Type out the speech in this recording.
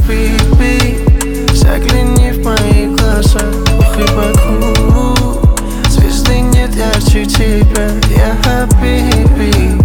Хабиби, загляни в мои глаза. Ох и Баку, звезды нет ярче тебя, я Хабиби.